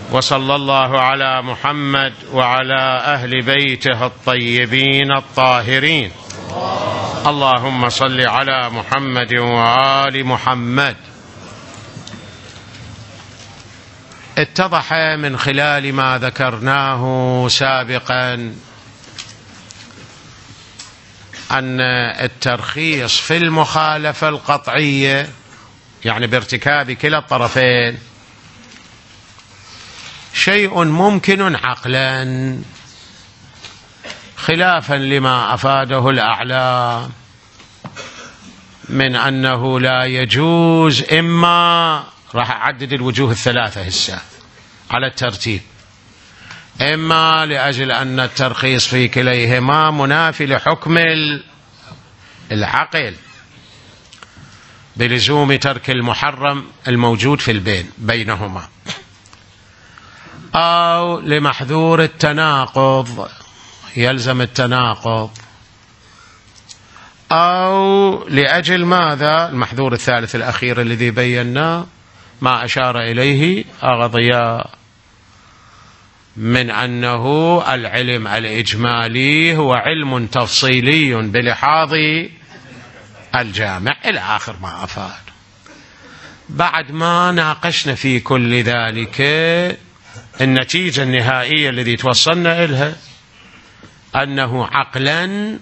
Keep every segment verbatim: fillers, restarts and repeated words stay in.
وصلى الله على محمد وعلى أهل بيته الطيبين الطاهرين. اللهم صل على محمد وآل محمد. اتضح من خلال ما ذكرناه سابقا أن الترخيص في المخالفة القطعية، يعني بارتكاب كلا الطرفين، شيء ممكن عقلا، خلافا لما أفاده الأعلام من أنه لا يجوز. إما راح أعدد الوجوه الثلاثة هسه على الترتيب: إما لأجل أن الترخيص في كليهما منافي لحكم العقل بلزوم ترك المحرم الموجود في البين بينهما، أو لمحذور التناقض يلزم التناقض، أو لأجل ماذا؟ المحذور الثالث الأخير الذي بيناه ما أشار إليه أغضياء من أنه العلم الإجمالي هو علم تفصيلي بلحاظ الجامع إلى آخر ما أفاد. بعد ما ناقشنا في كل ذلك، النتيجة النهائية التي توصلنا إليها أنه عقلا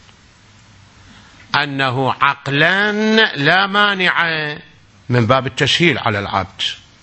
أنه عقلا لا مانع من باب التسهيل على العبد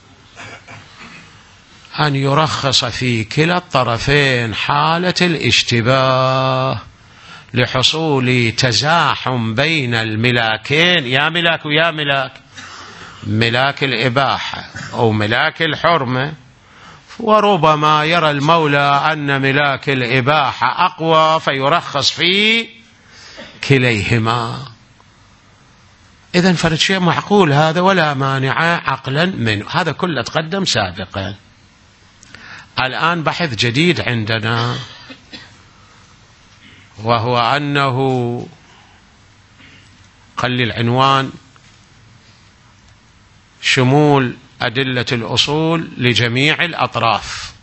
أن يرخص في كلا الطرفين حالة الاشتباه لحصول تزاحم بين الملاكين، يا ملاك ويا ملاك، ملاك الإباحة أو ملاك الحرمة، وربما يرى المولى أن ملاك الإباحة أقوى فيرخص في كليهما. إذن فرد شيء معقول هذا ولا مانع عقلا منه. هذا كله تقدم سابقا. الآن بحث جديد عندنا، وهو أنه قل العنوان شمول أدلة الأصول لجميع الأطراف.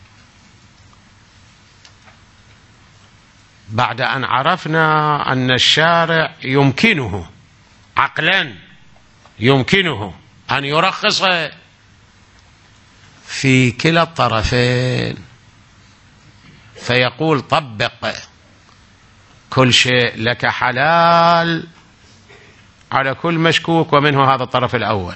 بعد أن عرفنا أن الشارع يمكنه عقلا يمكنه أن يرخص في كلا الطرفين، فيقول طبق كل شيء لك حلال على كل مشكوك، ومنه هذا الطرف الأول،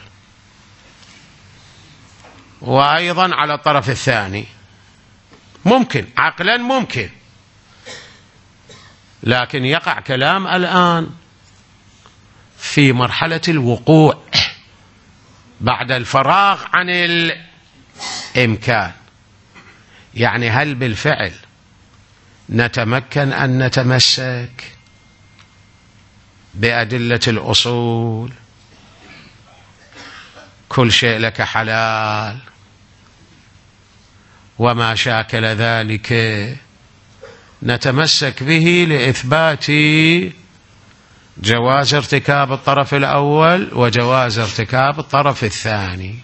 وأيضا على الطرف الثاني. ممكن عقلا ممكن، لكن يقع كلام الآن في مرحلة الوقوع بعد الفراغ عن الإمكان. يعني هل بالفعل نتمكن أن نتمسك بأدلة الأصول كل شيء لك حلال وما شاكل ذلك نتمسك به لإثبات جواز ارتكاب الطرف الأول وجواز ارتكاب الطرف الثاني؟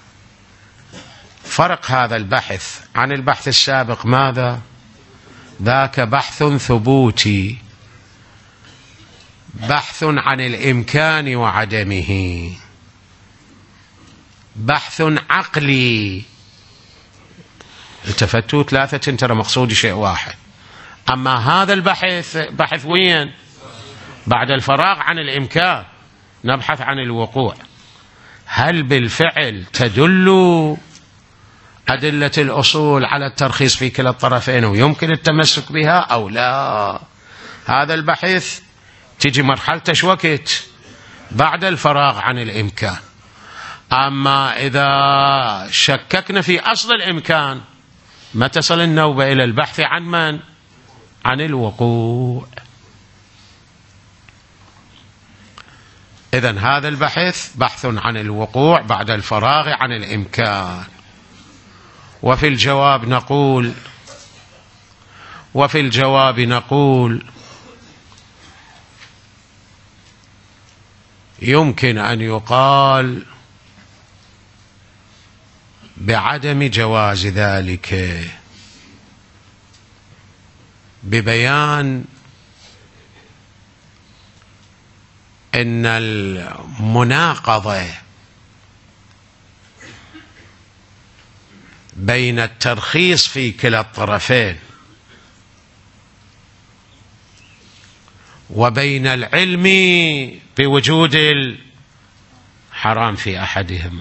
فرق هذا البحث عن البحث السابق ماذا؟ ذاك بحث ثبوتي، بحث عن الإمكان وعدمه، بحث عقلي. التفتوا ثلاثة ترى مقصود شيء واحد. أما هذا البحث بحث وين؟ بعد الفراغ عن الإمكان نبحث عن الوقوع. هل بالفعل تدل أدلة الأصول على الترخيص في كلا الطرفين ويمكن التمسك بها أو لا؟ هذا البحث تجي مرحلته وقت بعد الفراغ عن الإمكان. أما إذا شككنا في أصل الإمكان ما تصل النوبة إلى البحث عن من؟ عن الوقوع. إذن هذا البحث بحث عن الوقوع بعد الفراغ عن الإمكان. وفي الجواب نقول وفي الجواب نقول يمكن أن يقال بعدم جواز ذلك، ببيان إن المناقضة بين الترخيص في كلا الطرفين وبين العلم بوجود الحرام في أحدهما،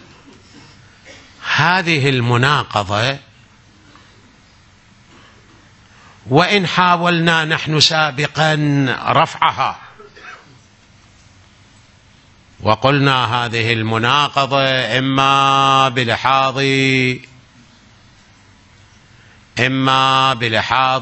هذه المناقضة وإن حاولنا نحن سابقا رفعها وقلنا هذه المناقضة إما بلحاظ إما بلحاظ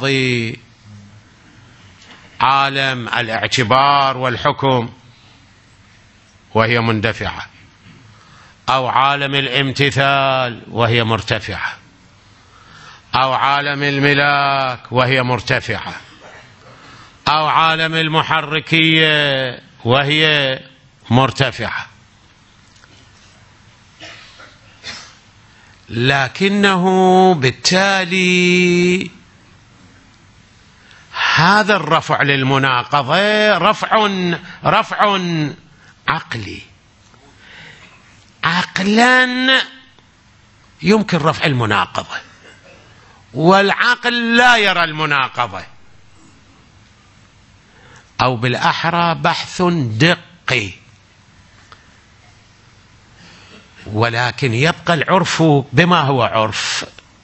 عالم الاعتبار والحكم وهي مندفعة، أو عالم الامتثال وهي مرتفعة، أو عالم الملاك وهي مرتفعة، أو عالم المحركية وهي مرتفعة، لكنه بالتالي هذا الرفع للمناقضة رفع رفع عقلي، عقلا يمكن رفع المناقضة والعقل لا يرى المناقضة، أو بالأحرى بحث دقي، ولكن يبقى العرف بما هو عرف،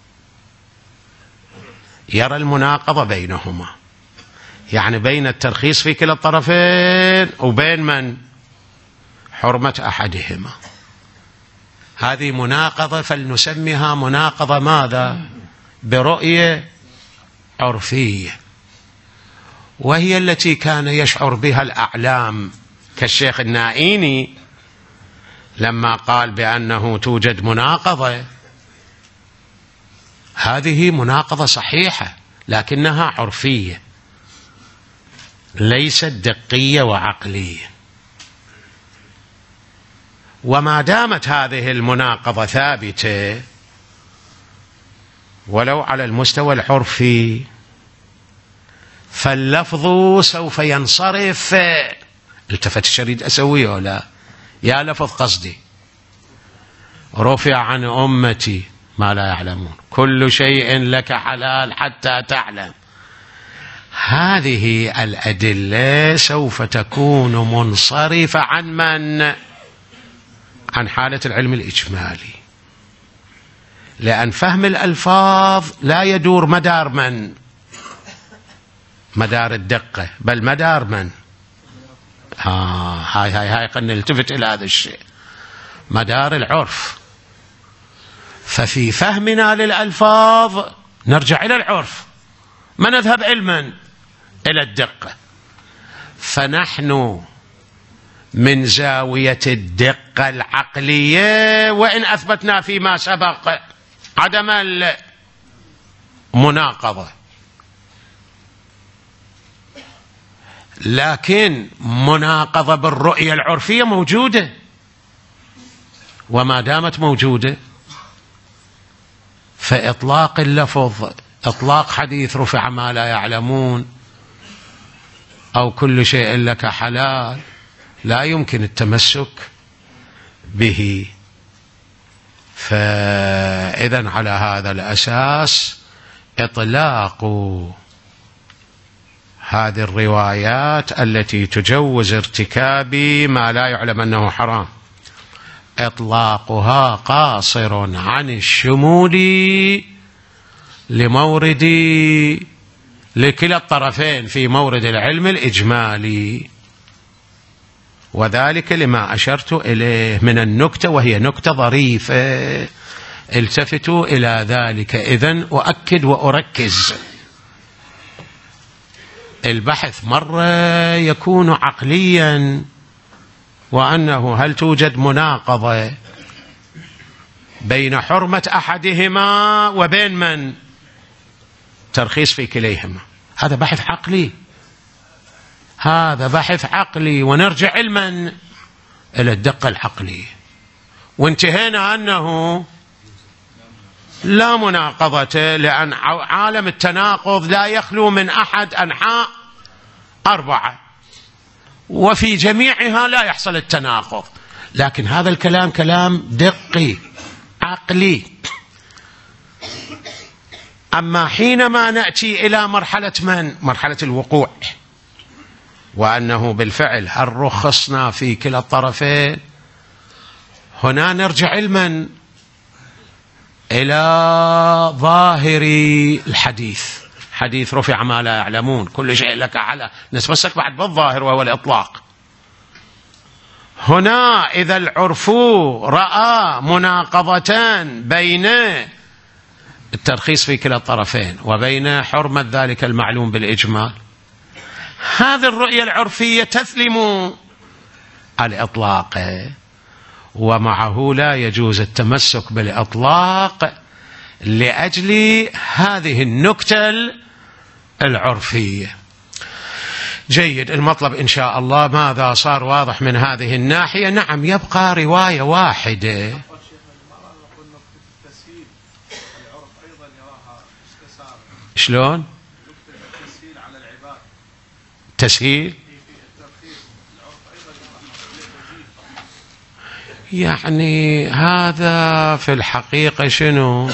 يرى المناقضة بينهما، يعني بين الترخيص في كلا الطرفين وبين من؟ حرمة أحدهما. هذه مناقضة فلنسميها مناقضة ماذا؟ برؤية عرفية، وهي التي كان يشعر بها الأعلام كالشيخ النائيني لما قال بأنه توجد مناقضة. هذه مناقضة صحيحة لكنها عرفية ليست دقية وعقلية، وما دامت هذه المناقضة ثابتة ولو على المستوى العرفي فاللفظ سوف ينصرف. التفت الشريد أسويه ولا يا لفظ قصدي رفع عن أمتي ما لا يعلمون، كل شيء لك حلال حتى تعلم. هذه الأدلة سوف تكون منصرفة عن من؟ عن حالة العلم الإجمالي، لأن فهم الألفاظ لا يدور مدار من؟ مدار الدقة، بل مدار من؟ آه هاي هاي هاي قلنا نلتفت إلى هذا الشيء، مدار العرف. ففي فهمنا للألفاظ نرجع إلى العرف، ما نذهب علما إلى الدقة. فنحن من زاوية الدقة العقلية وإن أثبتنا فيما سبق عدم المناقضة، لكن مناقضة بالرؤية العرفية موجودة، وما دامت موجودة فإطلاق اللفظ إطلاق حديث رفع ما لا يعلمون أو كل شيء لك حلال لا يمكن التمسك به. فإذن على هذا الأساس إطلاق هذه الروايات التي تجوز ارتكاب ما لا يعلم أنه حرام إطلاقها قاصر عن الشمول لمورد لكلا الطرفين في مورد العلم الإجمالي، وذلك لما أشرت إليه من النكتة، وهي نكتة ظريفة التفتوا إلى ذلك. إذن أؤكد وأركز، البحث مرة يكون عقليا، وأنه هل توجد مناقضة بين حرمة أحدهما وبين من؟ ترخيص في كليهما. هذا بحث عقلي، هذا بحث عقلي، ونرجع علما إلى الدقة العقلية. وانتهينا أنه لا مناقضة، لأن عالم التناقض لا يخلو من أحد أنحاء أربعة، وفي جميعها لا يحصل التناقض. لكن هذا الكلام كلام دقي عقلي. أما حينما نأتي إلى مرحلة من؟ مرحلة الوقوع، وأنه بالفعل هل رخصنا في كلا الطرفين، هنا نرجع علما إلى ظاهر الحديث. حديث رفع ما لا يعلمون، كل شيء لك على، نتمسك بعد بالظاهر وهو الإطلاق. هنا إذا العرف رأى مناقضة بين الترخيص في كلا الطرفين وبين حرمة ذلك المعلوم بالإجمال، هذه الرؤية العرفية تثلم الإطلاق، ومعه لا يجوز التمسك بالإطلاق لأجل هذه النكتة العرفية. جيد، المطلب إن شاء الله ماذا صار واضح من هذه الناحية؟ نعم، يبقى رواية واحدة. شلون؟ تسهيل يعني هذا في الحقيقة شنو؟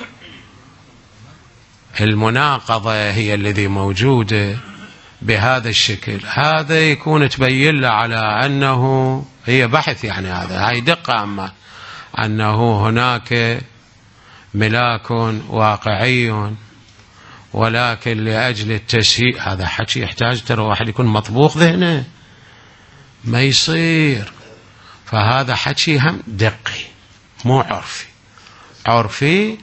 المناقضة هي الذي موجودة بهذا الشكل، هذا يكون تبين له على أنه هي بحث، يعني هذا هاي دقة، أما أنه هناك ملاك واقعي ولكن لأجل التسهيل، هذا حكي يحتاج ترى واحد يكون مطبوخ ذهنه، ما يصير. فهذا حكي هم دقي مو عرفي. عرفي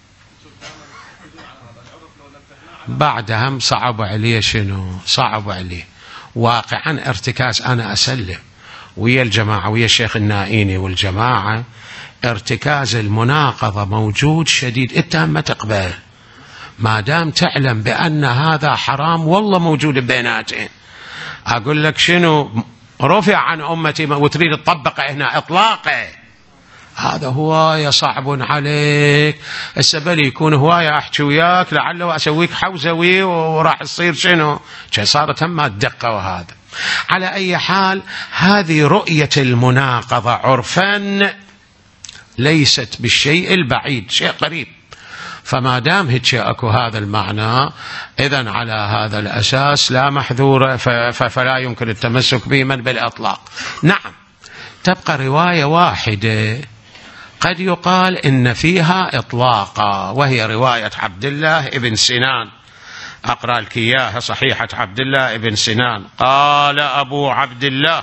بعد هم صعب عليه، شنو صعب عليه؟ واقعا ارتكاز، أنا أسلم ويا الجماعة ويا الشيخ النائيني والجماعة، ارتكاز المناقضة موجود شديد. انت ما تقبل ما دام تعلم بأن هذا حرام، والله موجود بيناتين. أقول لك شنو رفع عن أمتي وتريد تطبق هنا إطلاقه، هذا هواية صعب عليك. السبب يكون هواية أحكي وياك لعله أسويك حوزوي وراح يصير شنو شيء، صارت هم الدقة. وهذا على أي حال هذه رؤية المناقضة عرفا ليست بالشيء البعيد، شيء قريب. فما دام هيك أكو هذا المعنى، إذن على هذا الأساس لا محذور، فلا يمكن التمسك به من بالإطلاق. نعم، تبقى رواية واحدة قد يقال إن فيها إطلاقا، وهي رواية عبد الله ابن سنان. أقرأ لك إياها، صحيحة عبد الله ابن سنان. قال أبو عبد الله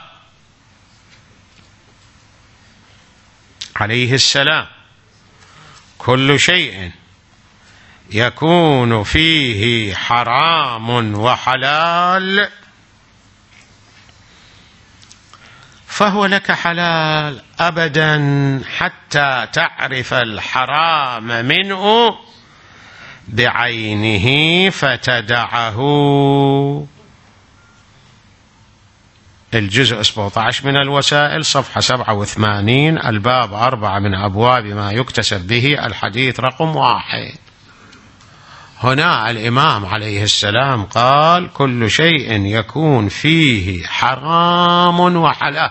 عليه السلام: كل شيء يكون فيه حرام وحلال فهو لك حلال أبدا حتى تعرف الحرام منه بعينه فتدعه. الجزء سبعة عشر من الوسائل، صفحة سبعة وثمانين، الباب أربعة من أبواب ما يكتسب به، الحديث رقم واحد. هنا الإمام عليه السلام قال: كل شيء يكون فيه حرام وحلال،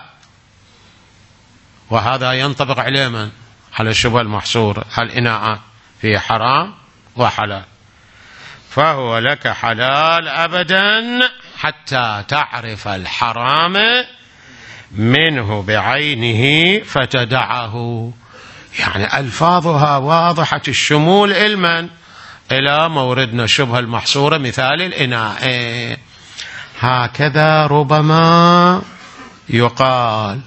وهذا ينطبق عليه من؟ على الشبهة المحصورة، الإناء فيه حرام وحلال، فهو لك حلال أبدا حتى تعرف الحرام منه بعينه فتدعه. يعني ألفاظها واضحة الشمول علما إلى موردنا الشبهة المحصورة، مثال الإناء. هكذا ربما يقال.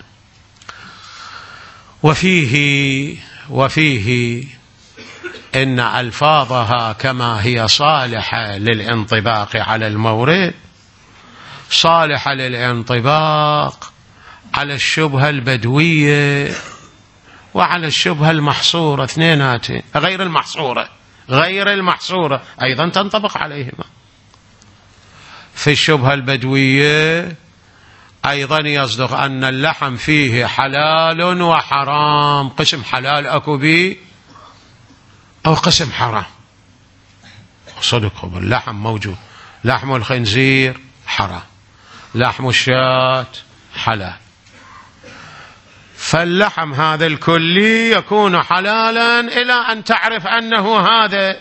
وفيه وفيه إن ألفاظها كما هي صالحة للانطباق على المورد، صالحة للانطباق على الشبهة البدوية وعلى الشبهة المحصورة، اثنيناتين. غير المحصورة غير المحصورة أيضا تنطبق عليهما. في الشبهة البدوية أيضا يصدق أن اللحم فيه حلال وحرام، قسم حلال أكو بي أو قسم حرام. صدق اللحم موجود، لحم الخنزير حرام، لحم الشاة حلال، فاللحم هذا الكلي يكون حلالا إلى أن تعرف أنه هذا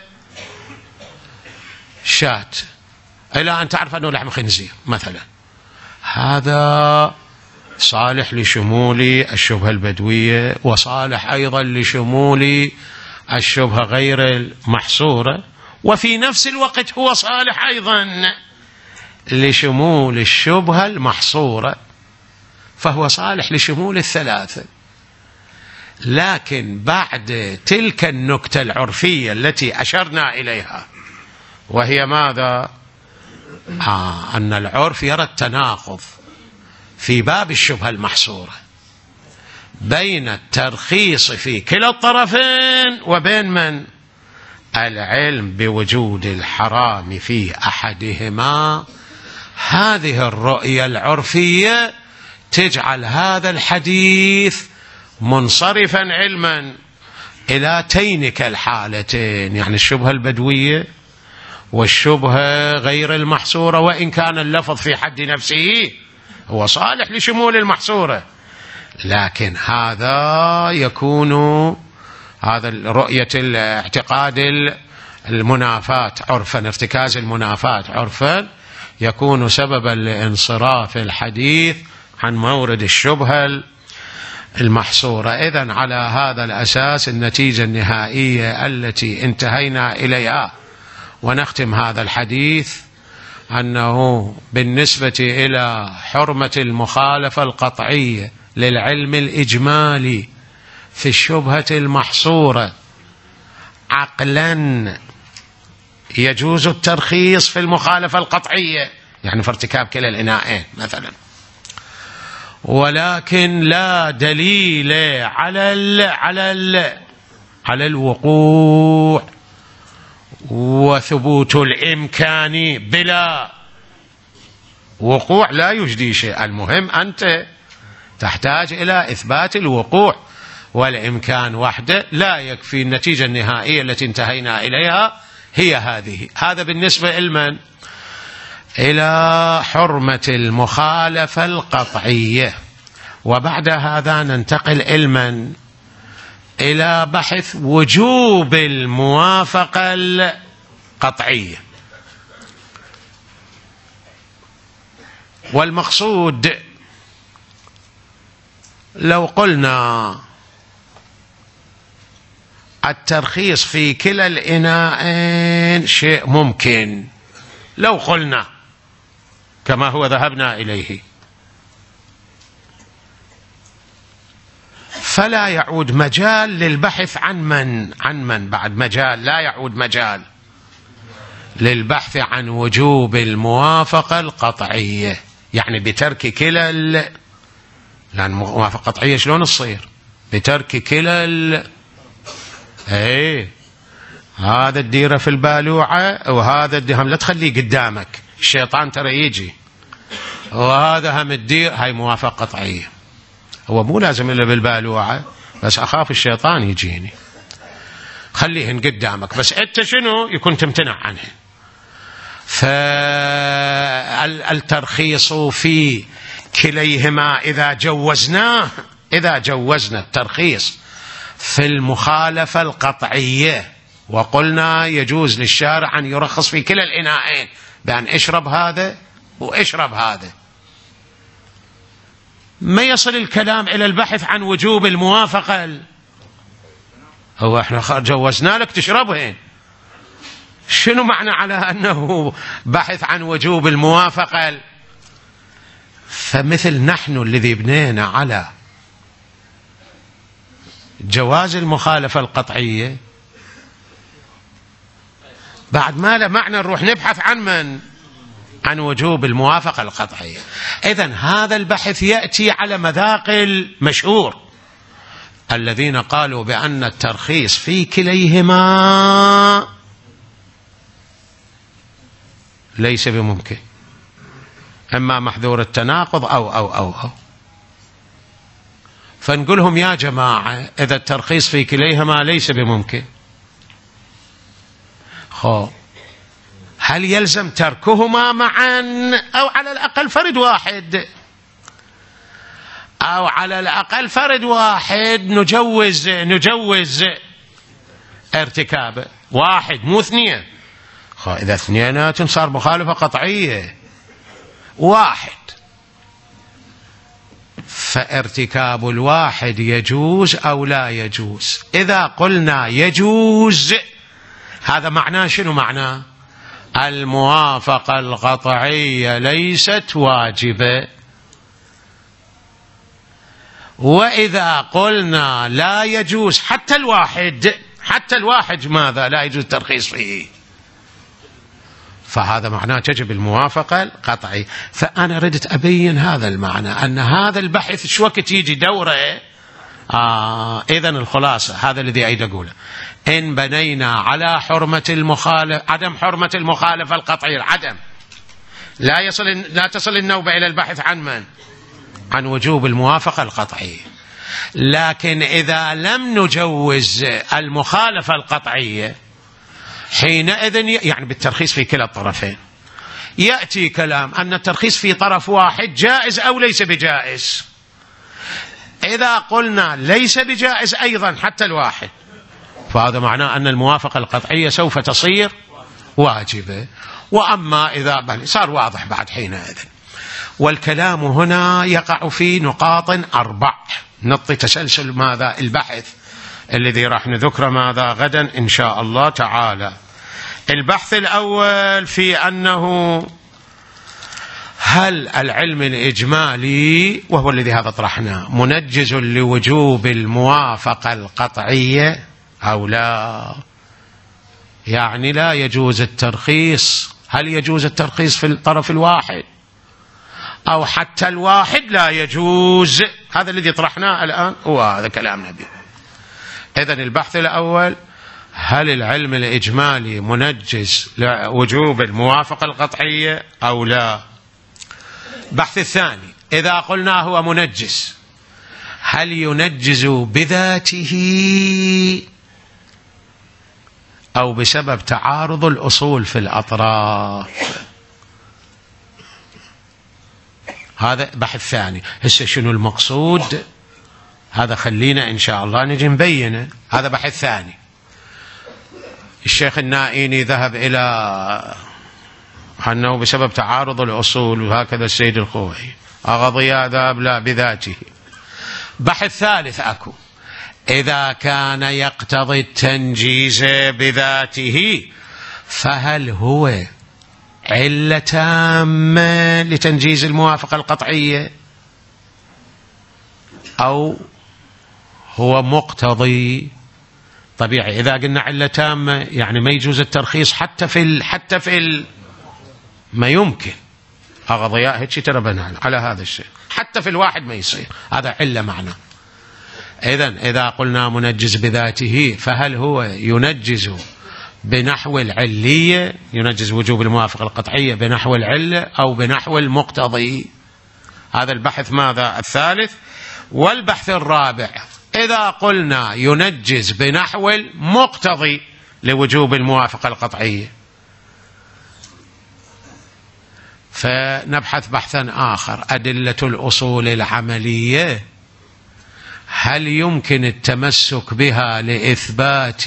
شاة، إلى أن تعرف أنه لحم خنزير مثلا. هذا صالح لشمول الشبهة البدوية، وصالح أيضا لشمول الشبهة غير المحصورة، وفي نفس الوقت هو صالح أيضا لشمول الشبهة المحصورة، فهو صالح لشمول الثلاثة. لكن بعد تلك النكتة العرفية التي أشرنا إليها، وهي ماذا؟ آه أن العرف يرى التناقض في باب الشبهة المحصورة بين الترخيص في كلا الطرفين وبين من؟ العلم بوجود الحرام في أحدهما. هذه الرؤية العرفية تجعل هذا الحديث منصرفا علما إلى تينك الحالتين، يعني الشبهة البدوية والشبهة غير المحصورة، وإن كان اللفظ في حد نفسه هو صالح لشمول المحصورة، لكن هذا يكون هذا رؤية الاعتقاد المنافاة عرفا، ارتكاز المنافاة عرفا، يكون سببا لانصراف الحديث عن مورد الشبهة المحصورة. إذن على هذا الأساس النتيجة النهائية التي انتهينا إليها ونختم هذا الحديث أنه بالنسبة إلى حرمة المخالفة القطعية للعلم الإجمالي في الشبهة المحصورة عقلا يجوز الترخيص في المخالفة القطعية، يعني في ارتكاب كلا الإناءين مثلا، ولكن لا دليل على ال على ال على الوقوع وثبوت الإمكان بلا وقوع لا يجدي شيء. المهم أنت تحتاج إلى إثبات الوقوع، والإمكان وحده لا يكفي. النتيجة النهائية التي انتهينا إليها هي هذه. هذا بالنسبة لمن؟ إلى حرمة المخالفة القطعية. وبعد هذا ننتقل إلى إلى بحث وجوب الموافقة القطعية. والمقصود لو قلنا الترخيص في كلا الإناءين شيء ممكن، لو قلنا كما هو ذهبنا إليه، فلا يعود مجال للبحث عن من عن من بعد مجال لا يعود مجال للبحث عن وجوب الموافقة القطعية، يعني بترك كلا ال... لأن موافقة قطعية شلون تصير؟ بترك كلا ال... ايه هذا الديرة في البالوعة وهذا الدهم لا تخليه قدامك، الشيطان ترى يجي، وهذا هم الدير، هاي موافقة قطعية. هو مو لازم إلا بالبالوعة، بس أخاف الشيطان يجيني، خليهن قدامك، بس أنت شنو يكون تمتنع عنه. فالترخيص في كليهما إذا جوزناه إذا جوزنا الترخيص في المخالفة القطعية وقلنا يجوز للشارع أن يرخص في كلا الإناءين بأن اشرب هذا واشرب هذا، ما يصل الكلام إلى البحث عن وجوب الموافقة. هو احنا جوزنا لك تشربهن، شنو معنى على أنه بحث عن وجوب الموافقة؟ فمثل نحن الذي بنينا على جواز المخالفة القطعية، بعد ما لا معنى نروح نبحث عن من؟ عن وجوب الموافقة القطعية. إذن هذا البحث يأتي على مذاق المشهور الذين قالوا بأن الترخيص في كليهما ليس بممكن، إما محذور التناقض أو أو أو أو فنقولهم يا جماعة إذا الترخيص في كليهما ليس بممكن، خو هل يلزم تركهما معا أو على الأقل فرد واحد؟ أو على الأقل فرد واحد نجوز نجوز ارتكابه، واحد مو اثنين. إذا اثنينات صار مخالفة قطعية، واحد فارتكاب الواحد يجوز أو لا يجوز؟ إذا قلنا يجوز هذا معناه شنو؟ معناه الموافقة القطعية ليست واجبة. وإذا قلنا لا يجوز حتى الواحد، حتى الواحد ماذا؟ لا يجوز الترخيص فيه، فهذا معناه تجب الموافقة القطعية. فأنا ردت أبين هذا المعنى، أن هذا البحث شو وقت يجي دوره. آه إذن الخلاصة هذا الذي أريد أقوله، إن بنينا على حرمة المخالف عدم حرمة المخالفة القطعية، عدم لا يصل لا تصل النوبة إلى البحث عن من؟ عن وجوب الموافقة القطعية. لكن إذا لم نجوز المخالفة القطعية حينئذ يعني بالترخيص في كلا الطرفين، يأتي كلام أن الترخيص في طرف واحد جائز أو ليس بجائز. إذا قلنا ليس بجائز أيضا حتى الواحد، فهذا معناه أن الموافقة القطعية سوف تصير واجبة. وأما إذا صار واضح بعد حينئذ. والكلام هنا يقع في نقاط أربع، نطي تسلسل ماذا البحث الذي راح نذكره ماذا غدا إن شاء الله تعالى. البحث الأول في أنه هل العلم الإجمالي وهو الذي هذا طرحناه منجز لوجوب الموافقة القطعية أو لا؟ يعني لا يجوز الترخيص، هل يجوز الترخيص في الطرف الواحد أو حتى الواحد لا يجوز؟ هذا الذي طرحناه الآن وهذا كلام نبي. إذن البحث الأول هل العلم الإجمالي منجز لوجوب الموافقة القطعية أو لا؟ البحث الثاني إذا قلنا هو منجز هل ينجز بذاته أو بسبب تعارض الأصول في الأطراف؟ هذا بحث ثاني. هسه شنو المقصود؟ هذا خلينا إن شاء الله نجي نبينه، هذا بحث ثاني. الشيخ النائيني ذهب إلى أنه بسبب تعارض الأصول، وهكذا السيد الخوئي. أغضياء ذهب لا بذاته. بحث ثالث أكو إذا كان يقتضي التنجيز بذاته فهل هو علة تامة لتنجيز الموافقة القطعية أو هو مقتضي؟ طبيعي إذا قلنا علة تامة يعني ما يجوز الترخيص حتى في ال حتى في ال ما يمكن. أغضياء هيك ترى بنان على هذا الشيء، حتى في الواحد ما يصير، هذا علة معنى. إذن إذا قلنا منجز بذاته فهل هو ينجز بنحو العلية، ينجز وجوب الموافقة القطعية بنحو العلة أو بنحو المقتضي؟ هذا البحث ماذا الثالث. والبحث الرابع إذا قلنا ينجز بنحو المقتضي لوجوب الموافقة القطعية فنبحث بحثا آخر أدلة الأصول العملية، هل يمكن التمسك بها لإثبات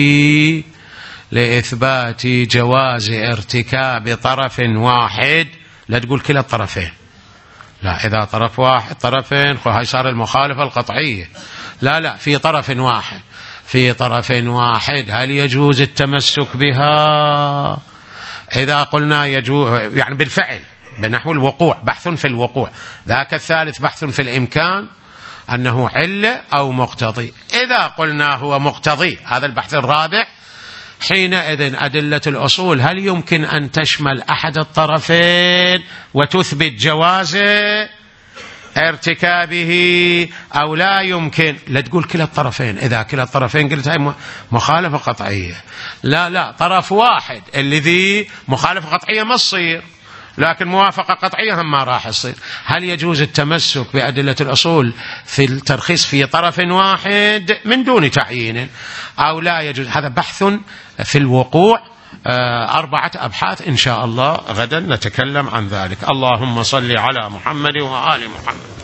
لإثبات جواز ارتكاب طرف واحد؟ لا تقول كلا الطرفين، لا إذا طرف واحد طرفين هاي صار المخالفة القطعية، لا لا في طرف واحد، في طرف واحد هل يجوز التمسك بها؟ إذا قلنا يجوز يعني بالفعل بنحو الوقوع، بحث في الوقوع. ذاك الثالث بحث في الإمكان أنه علة أو مقتضي. إذا قلنا هو مقتضي، هذا البحث الرابع، حينئذ أدلة الأصول هل يمكن أن تشمل أحد الطرفين وتثبت جواز ارتكابه أو لا يمكن؟ لا تقول كلا الطرفين، إذا كلا الطرفين قلت هاي مخالفة قطعية، لا لا طرف واحد الذي مخالفة قطعية ما تصير، لكن موافقة قطعية هم ما راح يصير. هل يجوز التمسك بأدلة الأصول في الترخيص في طرف واحد من دون تعيين أو لا يجوز؟ هذا بحث في الوقوع أربعة أبحاث إن شاء الله غدا نتكلم عن ذلك. اللهم صل على محمد وآل محمد.